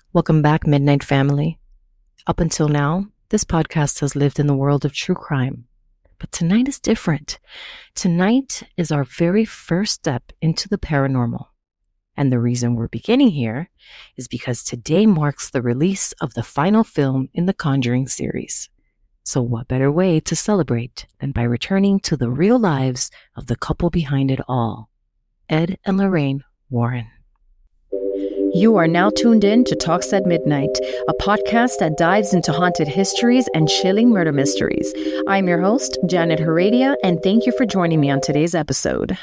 Welcome back, Midnight Family. Up until now, this podcast has lived in the world of true crime. But tonight is different. Tonight is our very first step into the paranormal. And the reason we're beginning here is because today marks the release of the final film in the Conjuring series. So what better way to celebrate than by returning to the real lives of the couple behind it all, Ed and Lorraine Warren. You are now tuned in to Talks at Midnight, a podcast that dives into haunted histories and chilling murder mysteries. I'm your host, Janet Heredia, and thank you for joining me on today's episode.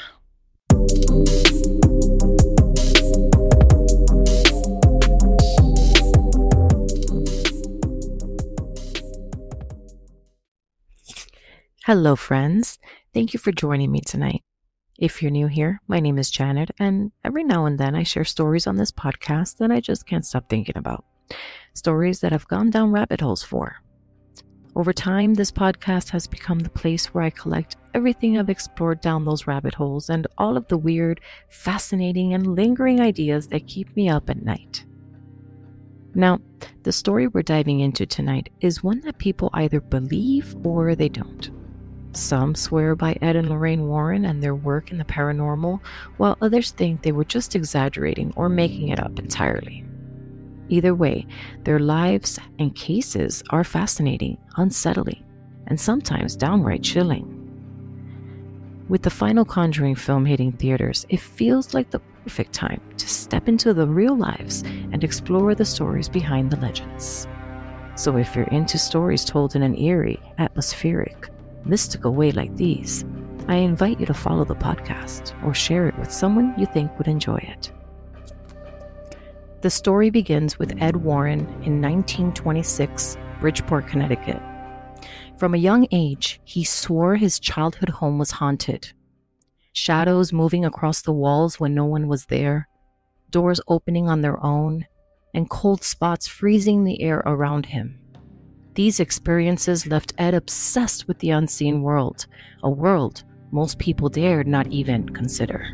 Hello, friends. Thank you for joining me tonight. If you're new here, my name is Janet, and every now and then I share stories on this podcast that I just can't stop thinking about. Stories that I've gone down rabbit holes for. Over time, this podcast has become the place where I collect everything I've explored down those rabbit holes and all of the weird, fascinating, and lingering ideas that keep me up at night. Now, the story we're diving into tonight is one that people either believe or they don't. Some swear by Ed and Lorraine Warren and their work in the paranormal, while others think they were just exaggerating or making it up entirely. Either way, their lives and cases are fascinating, unsettling, and sometimes downright chilling. With the final Conjuring film hitting theaters, it feels like the perfect time to step into the real lives and explore the stories behind the legends. So if you're into stories told in an eerie, atmospheric, mystical way like these, I invite you to follow the podcast or share it with someone you think would enjoy it. The story begins with Ed Warren in 1926, Bridgeport, Connecticut. From a young age, he swore his childhood home was haunted. Shadows moving across the walls when no one was there, doors opening on their own, and cold spots freezing the air around him. These experiences left Ed obsessed with the unseen world, a world most people dared not even consider.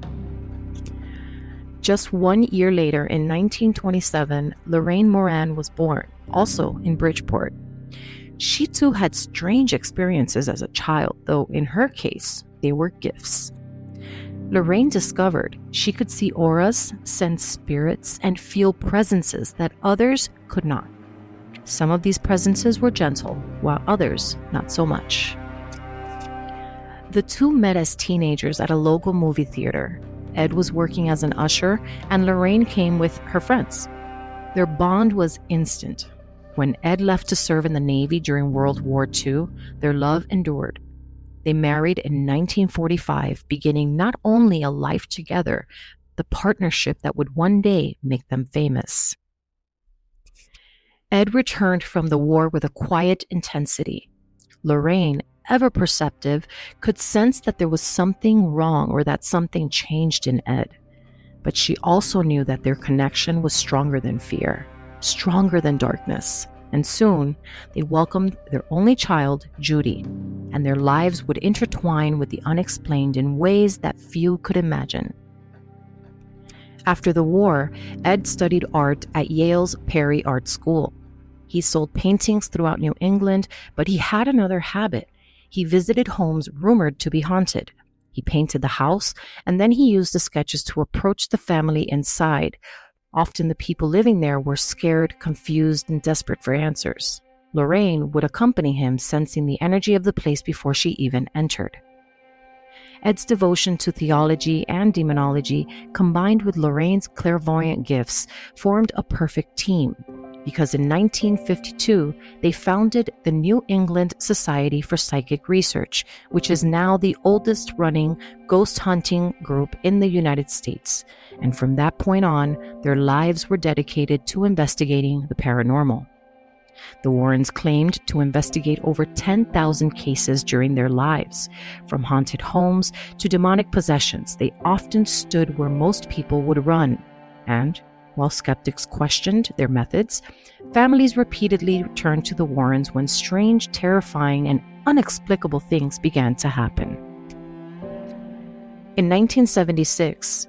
Just 1 year later, in 1927, Lorraine Moran was born, also in Bridgeport. She too had strange experiences as a child, though in her case, they were gifts. Lorraine discovered she could see auras, sense spirits, and feel presences that others could not. Some of these presences were gentle, while others not so much. The two met as teenagers at a local movie theater. Ed was working as an usher, and Lorraine came with her friends. Their bond was instant. When Ed left to serve in the Navy during World War II, their love endured. They married in 1945, beginning not only a life together, the partnership that would one day make them famous. Ed returned from the war with a quiet intensity. Lorraine, ever perceptive, could sense that there was something wrong or that something changed in Ed. But she also knew that their connection was stronger than fear, stronger than darkness. And soon, they welcomed their only child, Judy, and their lives would intertwine with the unexplained in ways that few could imagine. After the war, Ed studied art at Yale's Perry Art School. He sold paintings throughout New England, but he had another habit. He visited homes rumored to be haunted. He painted the house, and then he used the sketches to approach the family inside. Often the people living there were scared, confused, and desperate for answers. Lorraine would accompany him, sensing the energy of the place before she even entered. Ed's devotion to theology and demonology, combined with Lorraine's clairvoyant gifts, formed a perfect team. Because in 1952, they founded the New England Society for Psychic Research, which is now the oldest running ghost hunting group in the United States. And from that point on, their lives were dedicated to investigating the paranormal. The Warrens claimed to investigate over 10,000 cases during their lives. From haunted homes to demonic possessions, they often stood where most people would run. And while skeptics questioned their methods, families repeatedly turned to the Warrens when strange, terrifying, and unexplicable things began to happen. In 1976,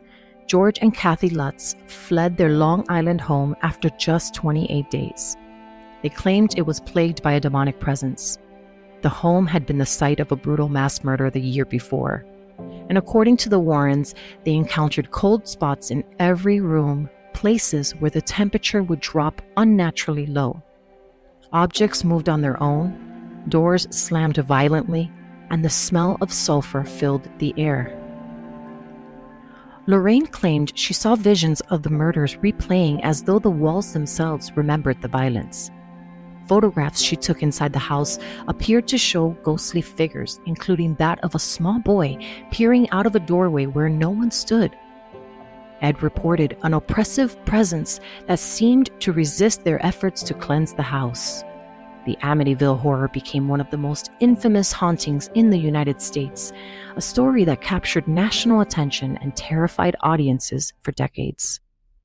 George and Kathy Lutz fled their Long Island home after just 28 days. They claimed it was plagued by a demonic presence. The home had been the site of a brutal mass murder the year before. And according to the Warrens, they encountered cold spots in every room, places where the temperature would drop unnaturally low. Objects moved on their own, doors slammed violently, and the smell of sulfur filled the air. Lorraine claimed she saw visions of the murders replaying as though the walls themselves remembered the violence. Photographs she took inside the house appeared to show ghostly figures, including that of a small boy peering out of a doorway where no one stood. Ed reported an oppressive presence that seemed to resist their efforts to cleanse the house. The Amityville Horror became one of the most infamous hauntings in the United States, a story that captured national attention and terrified audiences for decades.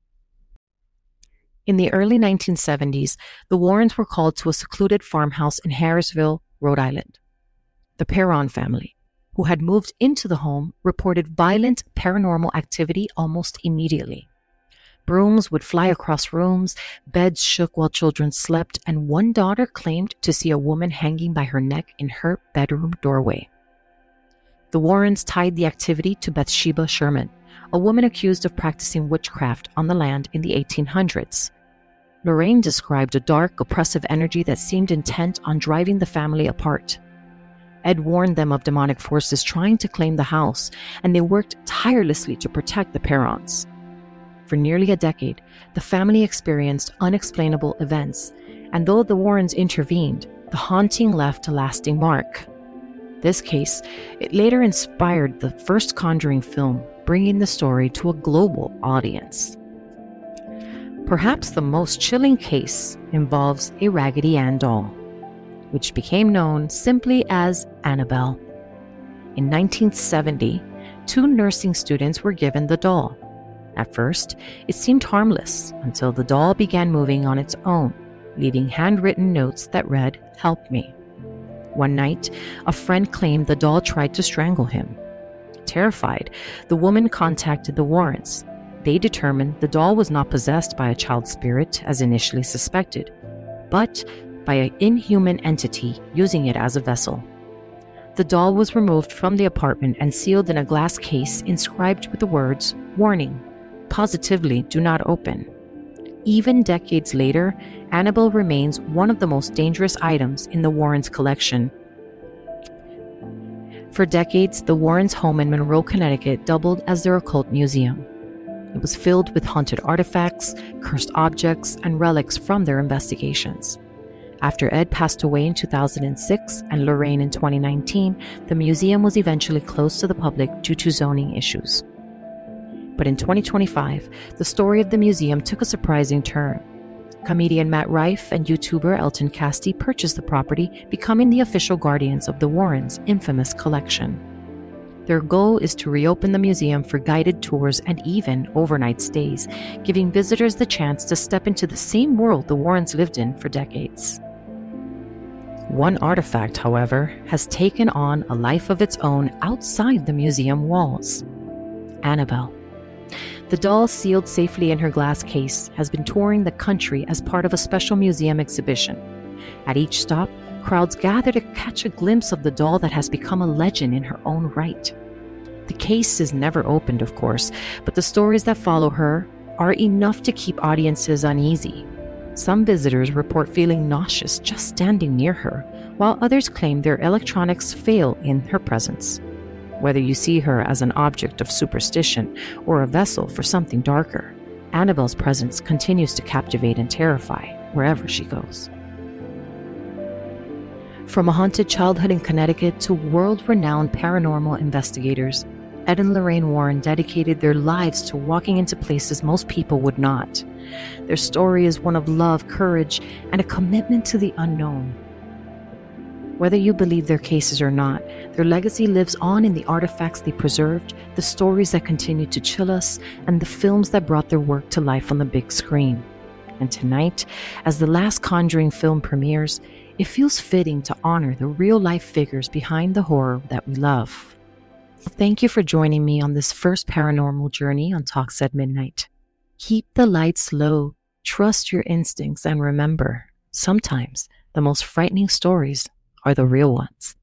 In the early 1970s, the Warrens were called to a secluded farmhouse in Harrisville, Rhode Island. The Perron family, who had moved into the home, reported violent paranormal activity almost immediately. Brooms would fly across rooms, beds shook while children slept, and one daughter claimed to see a woman hanging by her neck in her bedroom doorway. The Warrens tied the activity to Bathsheba Sherman, a woman accused of practicing witchcraft on the land in the 1800s. Lorraine described a dark, oppressive energy that seemed intent on driving the family apart. Ed warned them of demonic forces trying to claim the house, and they worked tirelessly to protect the Perrons. For nearly a decade, the family experienced unexplainable events, and though the Warrens intervened, the haunting left a lasting mark. This case, it later inspired the first Conjuring film, bringing the story to a global audience. Perhaps the most chilling case involves a Raggedy Ann doll, which became known simply as Annabelle. In 1970, 2 nursing students were given the doll. At first, it seemed harmless until the doll began moving on its own, leaving handwritten notes that read, "Help me." One night, a friend claimed the doll tried to strangle him. Terrified, the woman contacted the Warrens. They determined the doll was not possessed by a child spirit as initially suspected, but by an inhuman entity using it as a vessel. The doll was removed from the apartment and sealed in a glass case inscribed with the words, "Warning, positively do not open." Even decades later, Annabelle remains one of the most dangerous items in the Warrens' collection. For decades, the Warrens' home in Monroe, Connecticut doubled as their occult museum. It was filled with haunted artifacts, cursed objects, and relics from their investigations. After Ed passed away in 2006 and Lorraine in 2019, the museum was eventually closed to the public due to zoning issues. But in 2025, the story of the museum took a surprising turn. Comedian Matt Rife and YouTuber Elton Casti purchased the property, becoming the official guardians of the Warrens' infamous collection. Their goal is to reopen the museum for guided tours and even overnight stays, giving visitors the chance to step into the same world the Warrens lived in for decades. One artifact, however, has taken on a life of its own outside the museum walls: Annabelle. The doll, sealed safely in her glass case, has been touring the country as part of a special museum exhibition. At each stop, crowds gather to catch a glimpse of the doll that has become a legend in her own right. The case is never opened, of course, but the stories that follow her are enough to keep audiences uneasy. Some visitors report feeling nauseous just standing near her, while others claim their electronics fail in her presence. Whether you see her as an object of superstition or a vessel for something darker, Annabelle's presence continues to captivate and terrify wherever she goes. From a haunted childhood in Connecticut to world-renowned paranormal investigators, Ed and Lorraine Warren dedicated their lives to walking into places most people would not. Their story is one of love, courage, and a commitment to the unknown. Whether you believe their cases or not, their legacy lives on in the artifacts they preserved, the stories that continue to chill us, and the films that brought their work to life on the big screen. And tonight, as the last Conjuring film premieres, it feels fitting to honor the real-life figures behind the horror that we love. Thank you for joining me on this first paranormal journey on Talks at Midnight. Keep the lights low, trust your instincts, and remember, sometimes the most frightening stories are the real ones.